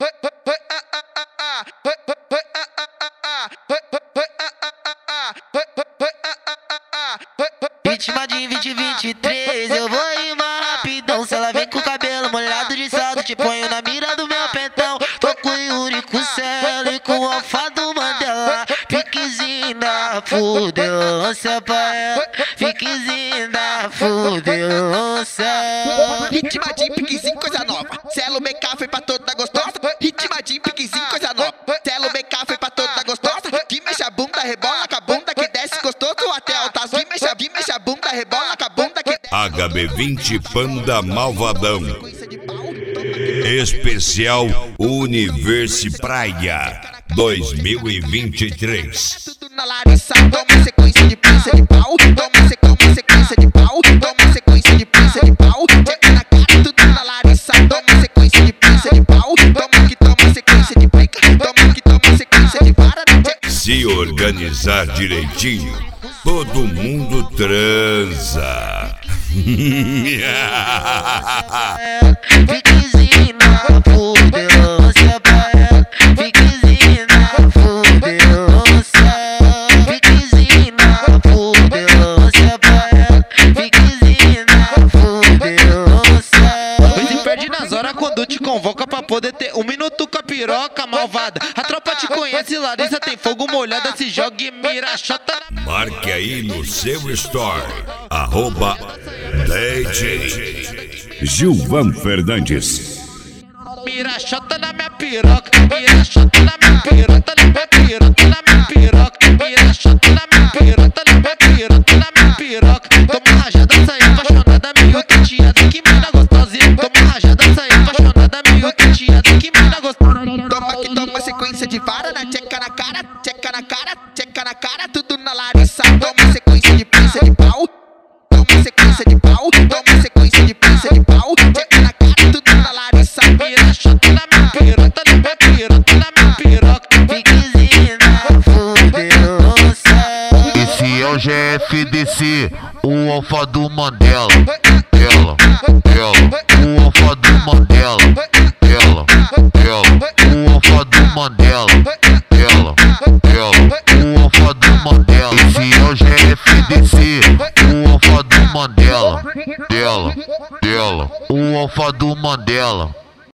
Vítima de 2023, eu vou rimar rapidão. Se ela vem com o cabelo molhado de salto, te ponho na mira do meu pentão. Tô com o Yuri, com o Celo e com o Alfa do Mandela. Piquezinho da fudelância pra ela, piquezinho da fudelância. Ritma de piquezinho, coisa nova. Celo BK foi pra toda gostosa. Ritma de piquezinho, coisa nova. Celo BK foi pra toda gostosa. Que mexe a bunda, rebola com a bunda que desce gostoso até altas. Que mexe a bunda, rebola com a bunda que desce. HB20 Panda Malvadão. Especial Universe Praia 2023. Tudo na Larissa, toma sequência de prensa de pau. Toma sequência de pau. Toma sequência de prensa de pau. Checa na cara, tudo na Larissa. Toma sequência de prensa de pau. Toma sequência de pica. Toma sequência de vara. Se organizar direitinho, todo mundo transa. Piquezinho na fudelância pra ela, piquezinho na fudelância. Piquezinho na fudelância pra ela, piquezinho na fudelância. Mas se perde nas horas quando te convoca pra poder ter um minuto com a piroca malvada. A tropa te conhece, Larissa tem fogo molhada, se joga e mira, chota na... Marque aí no seu story, @DJ Gilvan Fernandes. Mira, chota na minha piroca, mira, chota na minha piroca, na minha piroca, na minha piroca. Mira, chota na minha piroca, na minha piroca, na minha piroca. Toma rajada, sai apaixonada, meio tateada, que mina gostosa. Toma rajada, sai apaixonada, meio tateada, que mina gostosa. Toma sequência de vara, na checa na cara, checa na cara, checa na cara, tudo na Larissa. Toma sequência de prensa de pau. Toma sequência de pau. Toma sequência de prensa de pau. Checa na cara, tudo na Larissa. Mira, chota na minha piroca, na minha piroca, na minha piroca. Piquezinho na fudelância. Esse é o GFDC, o Alfa do Mandela. Ela, o Alfa do Mandela. Ela, o Alfa do Mandela. Ela, o Alfa do Mandela. Esse é o GFDC, o Alfa do Mandela. Ela, o Alfa do Mandela.